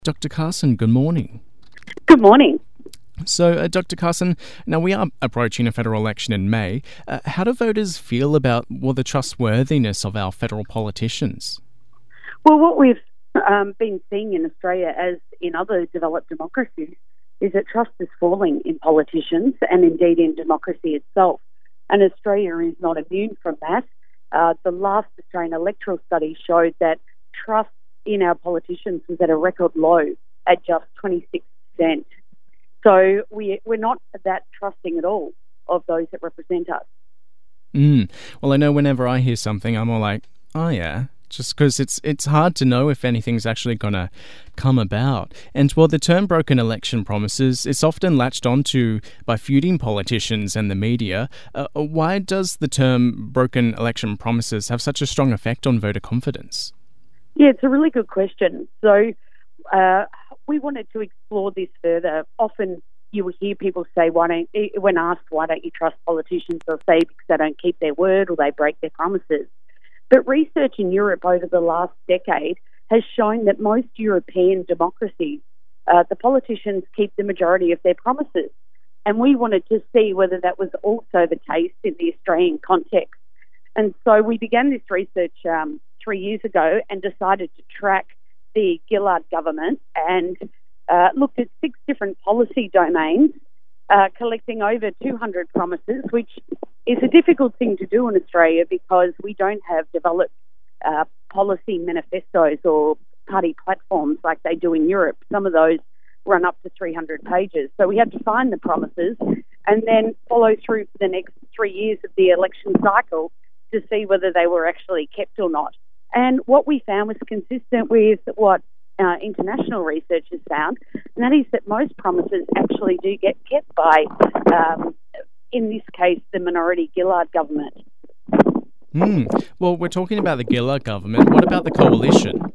Dr. Carson, good morning. Good morning. So, Dr. Carson, now we are approaching a federal election in May. How do voters feel about the trustworthiness of our federal politicians? Well, what we've been seeing in Australia, as in other developed democracies, is that trust is falling in politicians and indeed in democracy itself. And Australia is not immune from that. The last Australian electoral study showed that trust in our politicians was at a record low at just 26%. So we're not that trusting at all of those that represent us. Well, I know whenever I hear something, I'm all like, oh yeah, just because it's hard to know if anything's actually going to come about. And the term broken election promises, it's often latched onto by feuding politicians and the media. Why does the term broken election promises have such a strong effect on voter confidence? Yeah, it's a really good question. So we wanted to explore this further. Often you will hear people say, when asked, why don't you trust politicians, they'll say because they don't keep their word or they break their promises. But research in Europe over the last decade has shown that most European democracies, the politicians keep the majority of their promises. And we wanted to see whether that was also the case in the Australian context. And so we began this research 3 years ago and decided to track the Gillard government and looked at 6 different policy domains, collecting over 200 promises, which is a difficult thing to do in Australia because we don't have developed policy manifestos or party platforms like they do in Europe. Some of those run up to 300 pages. So we had to find the promises and then follow through for the next 3 years of the election cycle to see whether they were actually kept or not. And what we found was consistent with what international research has found, and that is that most promises actually do get kept by, in this case, the minority Gillard government. Well, we're talking about the Gillard government. What about the coalition?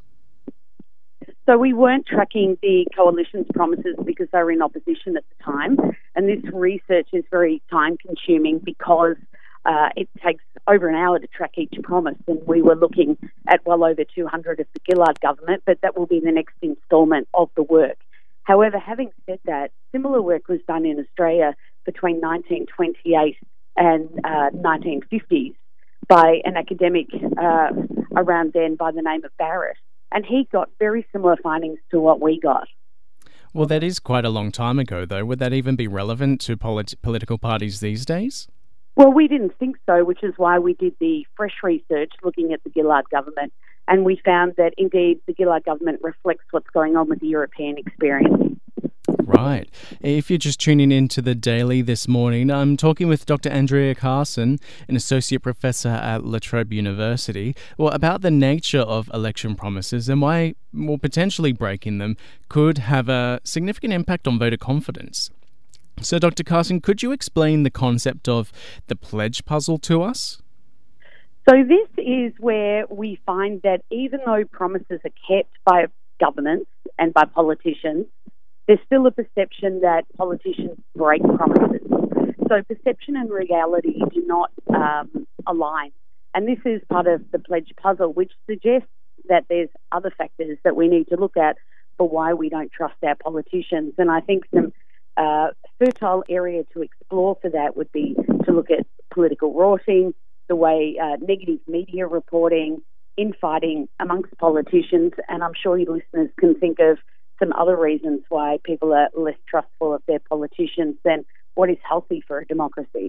So we weren't tracking the coalition's promises because they were in opposition at the time, and this research is very time-consuming because it takes over an hour to track each promise, and we were looking at well over 200 of the Gillard government, but that will be the next instalment of the work. However, having said that, similar work was done in Australia between 1928 and 1950s by an academic around then by the name of Barrett, and he got very similar findings to what we got. Well, that is quite a long time ago, though. Would that even be relevant to political parties these days? Well, we didn't think so, which is why we did the fresh research looking at the Gillard government, and we found that indeed the Gillard government reflects what's going on with the European experience. Right. If you're just tuning in to The Daily this morning, I'm talking with Dr. Andrea Carson, an associate professor at La Trobe University, about the nature of election promises and why potentially breaking them could have a significant impact on voter confidence. So, Dr. Carson, could you explain the concept of the pledge puzzle to us? So this is where we find that even though promises are kept by governments and by politicians, there's still a perception that politicians break promises. So perception and reality do not align. And this is part of the pledge puzzle, which suggests that there's other factors that we need to look at for why we don't trust our politicians. And I think some fertile area to explore for that would be to look at political rorting, the way negative media reporting, infighting amongst politicians, and I'm sure your listeners can think of some other reasons why people are less trustful of their politicians than what is healthy for a democracy.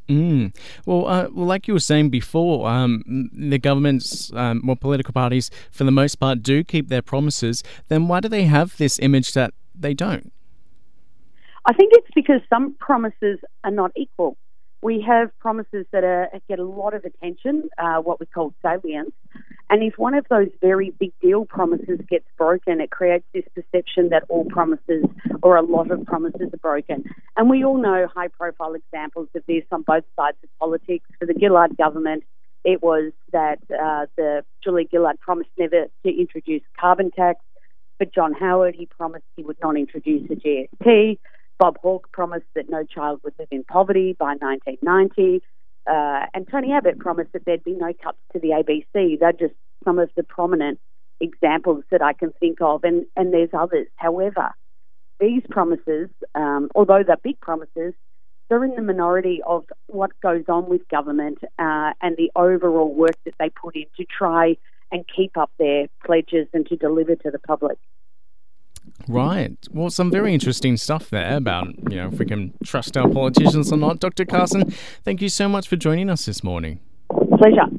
Well, like you were saying before, the governments, political parties, for the most part, do keep their promises. Then why do they have this image that they don't? I think it's because some promises are not equal. We have promises that get a lot of attention, what we call salience, and if one of those very big deal promises gets broken, it creates this perception that all promises or a lot of promises are broken. And we all know high-profile examples of this on both sides of politics. For the Gillard government, it was that the Julia Gillard promised never to introduce a carbon tax. For John Howard, he promised he would not introduce a GST. Bob Hawke promised that no child would live in poverty by 1990. And Tony Abbott promised that there'd be no cuts to the ABC. They're just some of the prominent examples that I can think of, and there's others. However, these promises, although they're big promises, they're in the minority of what goes on with government and the overall work that they put in to try and keep up their pledges and to deliver to the public. Right. Well, some very interesting stuff there about, if we can trust our politicians or not. Dr. Carson, thank you so much for joining us this morning. Pleasure.